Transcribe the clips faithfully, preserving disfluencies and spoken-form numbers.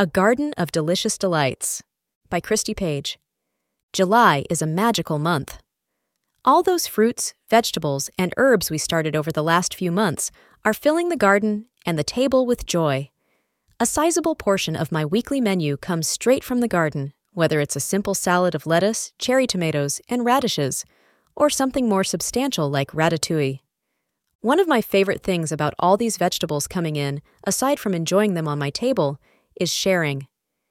A Garden of Delicious Delights by Christy Page. July is a magical month. All those fruits, vegetables, and herbs we started over the last few months are filling the garden and the table with joy. A sizable portion of my weekly menu comes straight from the garden, whether it's a simple salad of lettuce, cherry tomatoes, and radishes, or something more substantial like ratatouille. One of my favorite things about all these vegetables coming in, aside from enjoying them on my table, is sharing.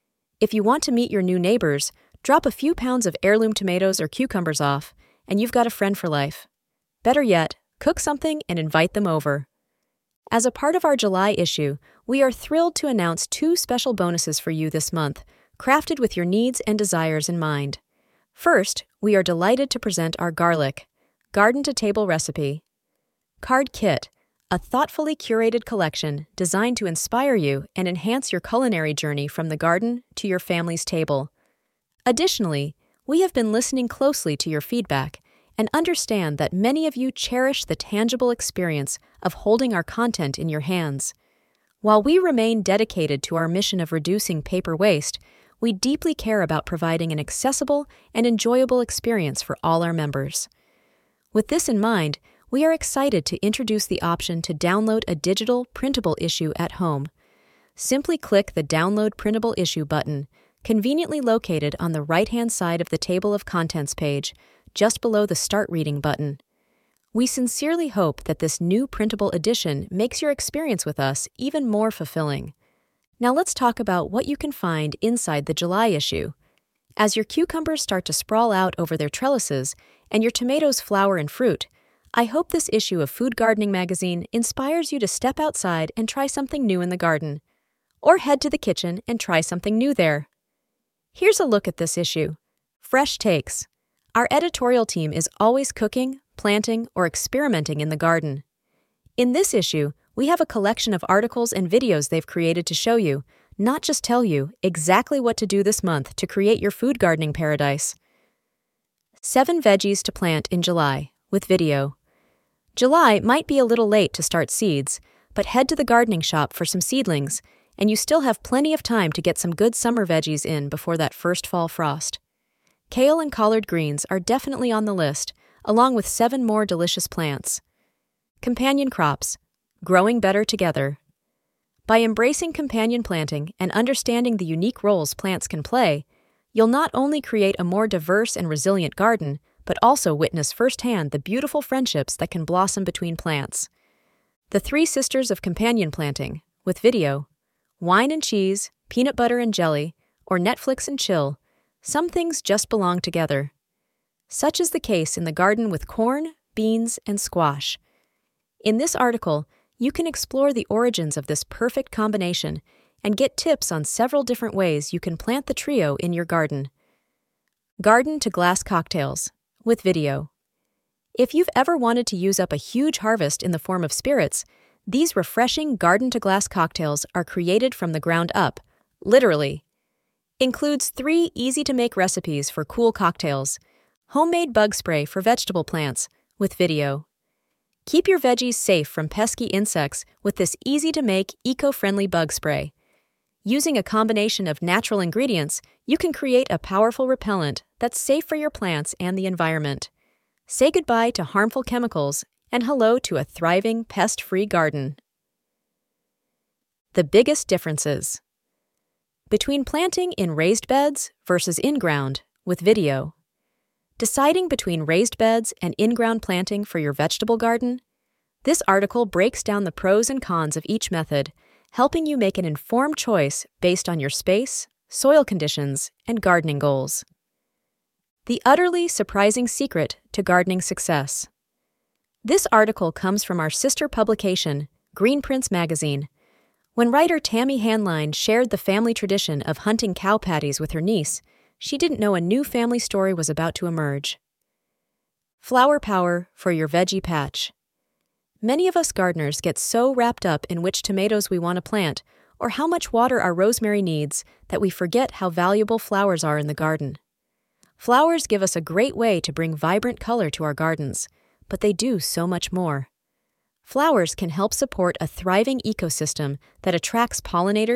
If you want to meet your new neighbors, drop a few pounds of heirloom tomatoes or cucumbers off, and you've got a friend for life. Better yet, cook something and invite them over. As a part of our July issue, we are thrilled to announce two special bonuses for you this month, crafted with your needs and desires in mind. First, we are delighted to present our Garlic, Garden-to-Table recipe. Card Kit, a thoughtfully curated collection designed to inspire you and enhance your culinary journey from the garden to your family's table. Additionally, we have been listening closely to your feedback and understand that many of you cherish the tangible experience of holding our content in your hands. While we remain dedicated to our mission of reducing paper waste, we deeply care about providing an accessible and enjoyable experience for all our members. With this in mind, we are excited to introduce the option to download a digital, printable issue at home. Simply click the Download Printable Issue button, conveniently located on the right-hand side of the Table of Contents page, just below the Start Reading button. We sincerely hope that this new printable edition makes your experience with us even more fulfilling. Now let's talk about what you can find inside the July issue. As your cucumbers start to sprawl out over their trellises and your tomatoes flower and fruit, I hope this issue of Food Gardening Magazine inspires you to step outside and try something new in the garden, or head to the kitchen and try something new there. Here's a look at this issue. Fresh Takes. Our editorial team is always cooking, planting, or experimenting in the garden. In this issue, we have a collection of articles and videos they've created to show you, not just tell you, exactly what to do this month to create your food gardening paradise. Seven Veggies to Plant in July, with video. July might be a little late to start seeds, but head to the gardening shop for some seedlings, and you still have plenty of time to get some good summer veggies in before that first fall frost. Kale and collard greens are definitely on the list, along with seven more delicious plants. Companion crops, growing better together. By embracing companion planting and understanding the unique roles plants can play, you'll not only create a more diverse and resilient garden, but also witness firsthand the beautiful friendships that can blossom between plants. The Three Sisters of Companion Planting, with video. Wine and cheese, peanut butter and jelly, or Netflix and chill. Some things just belong together. Such is the case in the garden with corn, beans, and squash. In this article, you can explore the origins of this perfect combination and get tips on several different ways you can plant the trio in your garden. Garden to Glass Cocktails, with video. If you've ever wanted to use up a huge harvest in the form of spirits, these refreshing garden-to-glass cocktails are created from the ground up, literally. Includes three easy-to-make recipes for cool cocktails. Homemade bug spray for vegetable plants, with video. Keep your veggies safe from pesky insects with this easy-to-make, eco-friendly bug spray. Using a combination of natural ingredients, you can create a powerful repellent that's safe for your plants and the environment. Say goodbye to harmful chemicals and hello to a thriving, pest-free garden. The biggest differences. Between planting in raised beds versus in-ground, with video. Deciding between raised beds and in-ground planting for your vegetable garden? This article breaks down the pros and cons of each method, helping you make an informed choice based on your space, soil conditions, and gardening goals. The utterly surprising secret to gardening success. This article comes from our sister publication, Green Prince Magazine. When writer Tammy Hanline shared the family tradition of hunting cow patties with her niece, she didn't know a new family story was about to emerge. Flower power for your veggie patch. Many of us gardeners get so wrapped up in which tomatoes we want to plant or how much water our rosemary needs that we forget how valuable flowers are in the garden. Flowers give us a great way to bring vibrant color to our gardens, but they do so much more. Flowers can help support a thriving ecosystem that attracts pollinators,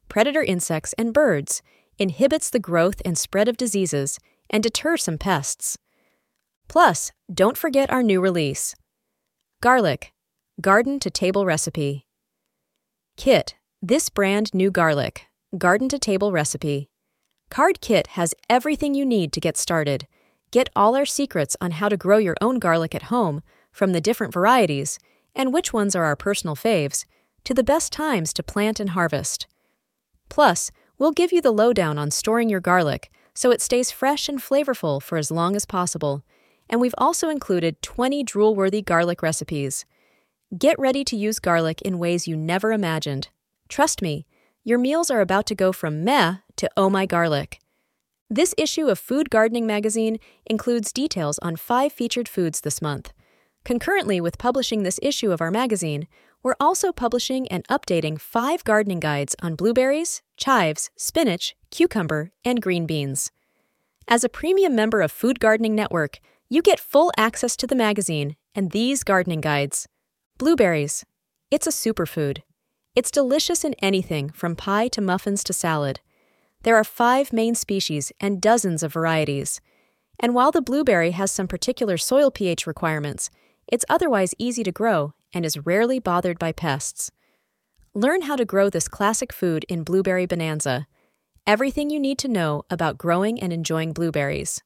predator insects, and birds, inhibits the growth and spread of diseases, and deters some pests. Plus, don't forget our new release. Garlic, garden-to-table recipe. Kit, this brand new garlic, garden-to-table recipe. Card Kit has everything you need to get started. Get all our secrets on how to grow your own garlic at home, from the different varieties, and which ones are our personal faves, to the best times to plant and harvest. Plus, we'll give you the lowdown on storing your garlic so it stays fresh and flavorful for as long as possible. And we've also included twenty drool-worthy garlic recipes. Get ready to use garlic in ways you never imagined. Trust me, your meals are about to go from meh to oh my garlic. This issue of Food Gardening Magazine includes details on five featured foods this month. Concurrently with publishing this issue of our magazine, we're also publishing and updating five gardening guides on blueberries, chives, spinach, cucumber, and green beans. As a premium member of Food Gardening Network, you get full access to the magazine and these gardening guides. Blueberries. It's a superfood. It's delicious in anything from pie to muffins to salad. There are five main species and dozens of varieties. And while the blueberry has some particular soil pH requirements, it's otherwise easy to grow and is rarely bothered by pests. Learn how to grow this classic food in Blueberry Bonanza. Everything you need to know about growing and enjoying blueberries.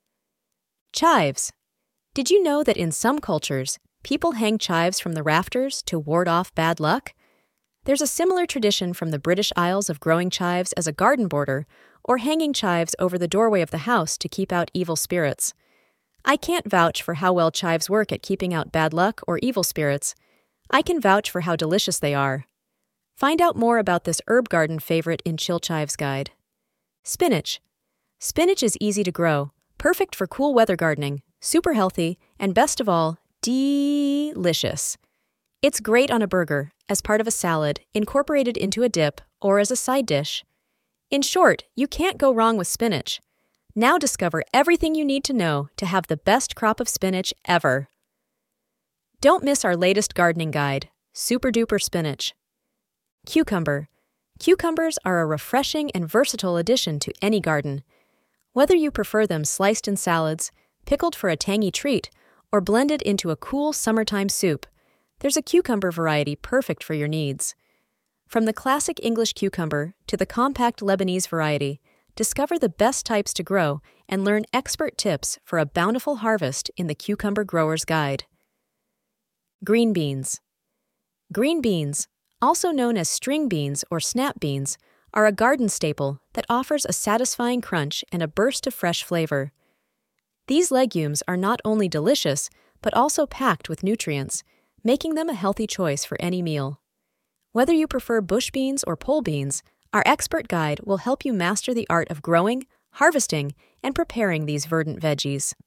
Chives. Did you know that in some cultures, people hang chives from the rafters to ward off bad luck? There's a similar tradition from the British Isles of growing chives as a garden border or hanging chives over the doorway of the house to keep out evil spirits. I can't vouch for how well chives work at keeping out bad luck or evil spirits. I can vouch for how delicious they are. Find out more about this herb garden favorite in Chill Chives Guide. Spinach. Spinach is easy to grow, perfect for cool weather gardening, super healthy, and best of all, delicious. It's great on a burger, as part of a salad, incorporated into a dip, or as a side dish. In short, you can't go wrong with spinach. Now discover everything you need to know to have the best crop of spinach ever. Don't miss our latest gardening guide, Super Duper Spinach. Cucumber. Cucumbers are a refreshing and versatile addition to any garden. Whether you prefer them sliced in salads, pickled for a tangy treat, or blended into a cool summertime soup, there's a cucumber variety perfect for your needs. From the classic English cucumber to the compact Lebanese variety, discover the best types to grow and learn expert tips for a bountiful harvest in the Cucumber Grower's Guide. Green beans. Green beans, also known as string beans or snap beans, are a garden staple that offers a satisfying crunch and a burst of fresh flavor. These legumes are not only delicious, but also packed with nutrients, making them a healthy choice for any meal. Whether you prefer bush beans or pole beans, our expert guide will help you master the art of growing, harvesting, and preparing these verdant veggies.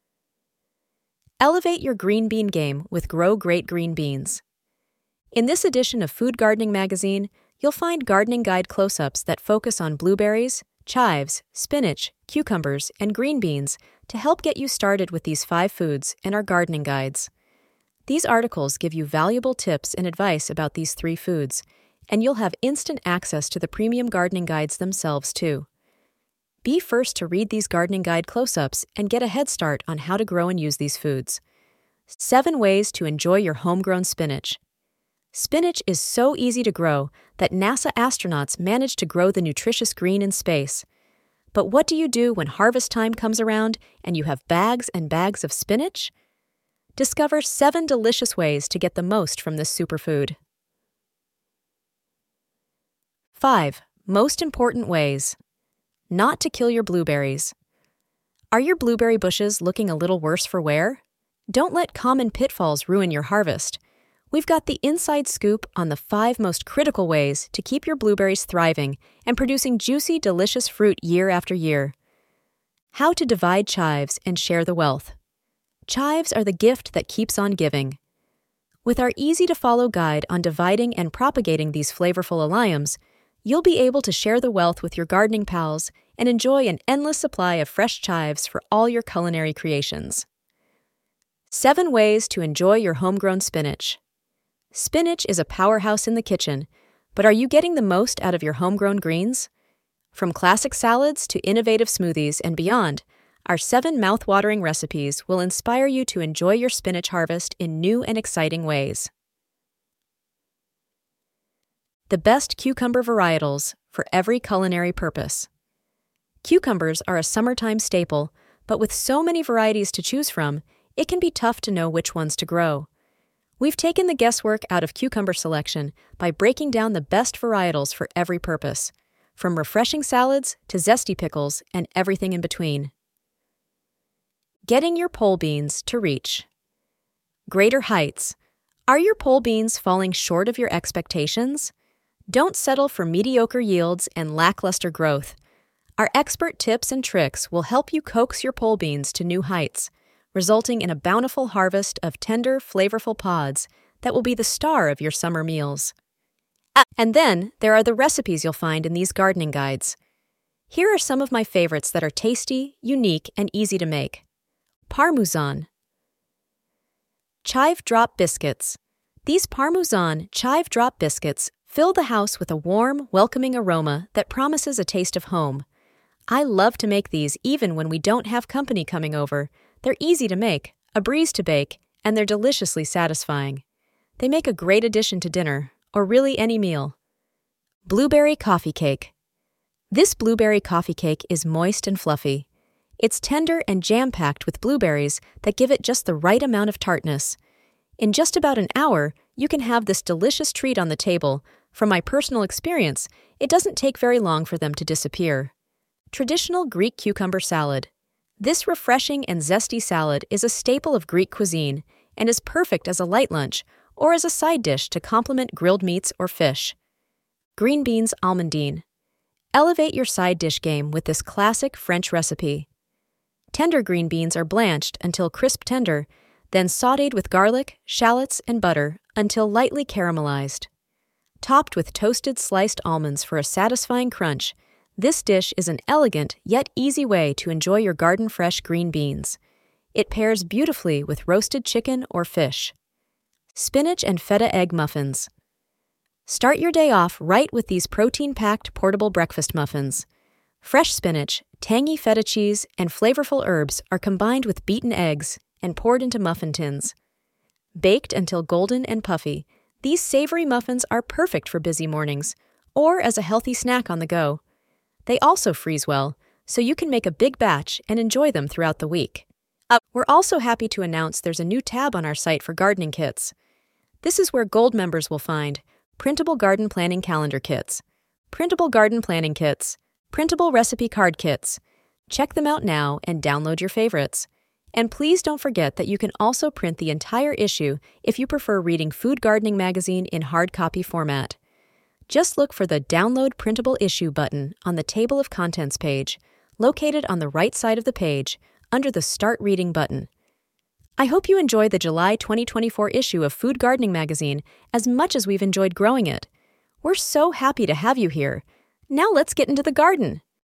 Elevate your green bean game with Grow Great Green Beans. In this edition of Food Gardening Magazine, you'll find gardening guide close-ups that focus on blueberries, chives, spinach, cucumbers, and green beans to help get you started with these five foods and our gardening guides. These articles give you valuable tips and advice about these three foods, and you'll have instant access to the premium gardening guides themselves, too. Be first to read these gardening guide close-ups and get a head start on how to grow and use these foods. Seven ways to enjoy your homegrown spinach. Spinach is so easy to grow that NASA astronauts managed to grow the nutritious green in space. But what do you do when harvest time comes around and you have bags and bags of spinach? Discover seven delicious ways to get the most from this superfood. five. Most important ways. Not to kill your blueberries. Are your blueberry bushes looking a little worse for wear? Don't let common pitfalls ruin your harvest. We've got the inside scoop on the five most critical ways to keep your blueberries thriving and producing juicy, delicious fruit year after year. How to divide chives and share the wealth. Chives are the gift that keeps on giving. With our easy-to-follow guide on dividing and propagating these flavorful alliums, you'll be able to share the wealth with your gardening pals and enjoy an endless supply of fresh chives for all your culinary creations. Seven ways to enjoy your homegrown spinach. Spinach is a powerhouse in the kitchen, But are you getting the most out of your homegrown greens? From classic salads to innovative smoothies and beyond, our seven mouth-watering recipes will inspire you to enjoy your spinach harvest in new and exciting ways. The best cucumber varietals for every culinary purpose. Cucumbers are a summertime staple, but with so many varieties to choose from, it can be tough to know which ones to grow. We've taken the guesswork out of cucumber selection by breaking down the best varietals for every purpose, from refreshing salads to zesty pickles and everything in between. Getting your pole beans to reach. Greater heights. Are your pole beans falling short of your expectations? Don't settle for mediocre yields and lackluster growth. Our expert tips and tricks will help you coax your pole beans to new heights, resulting in a bountiful harvest of tender, flavorful pods that will be the star of your summer meals. And then there are the recipes you'll find in these gardening guides. Here are some of my favorites that are tasty, unique, and easy to make. Parmesan. Chive Drop Biscuits. These Parmesan chive drop biscuits fill the house with a warm, welcoming aroma that promises a taste of home. I love to make these even when we don't have company coming over. They're easy to make, a breeze to bake, and they're deliciously satisfying. They make a great addition to dinner, or really any meal. Blueberry Coffee Cake. This blueberry coffee cake is moist and fluffy. It's tender and jam-packed with blueberries that give it just the right amount of tartness. In just about an hour, you can have this delicious treat on the table. From my personal experience, it doesn't take very long for them to disappear. Traditional Greek Cucumber Salad. This refreshing and zesty salad is a staple of Greek cuisine and is perfect as a light lunch or as a side dish to complement grilled meats or fish. Green Beans Almondine. Elevate your side dish game with this classic French recipe. Tender green beans are blanched until crisp tender, then sautéed with garlic, shallots, and butter until lightly caramelized. Topped with toasted sliced almonds for a satisfying crunch, this dish is an elegant yet easy way to enjoy your garden-fresh green beans. It pairs beautifully with roasted chicken or fish. Spinach and feta egg muffins. Start your day off right with these protein-packed portable breakfast muffins. Fresh spinach, tangy feta cheese, and flavorful herbs are combined with beaten eggs and poured into muffin tins. Baked until golden and puffy, these savory muffins are perfect for busy mornings or as a healthy snack on the go. They also freeze well, so you can make a big batch and enjoy them throughout the week. Uh, we're also happy to announce there's a new tab on our site for gardening kits. This is where Gold members will find printable garden planning calendar kits, printable garden planning kits, printable recipe card kits. Check them out now and download your favorites. And please don't forget that you can also print the entire issue if you prefer reading Food Gardening Magazine in hard copy format. Just look for the Download Printable Issue button on the Table of Contents page, located on the right side of the page, under the Start Reading button. I hope you enjoy the July twenty twenty-four issue of Food Gardening Magazine as much as we've enjoyed growing it. We're so happy to have you here. Now let's get into the garden!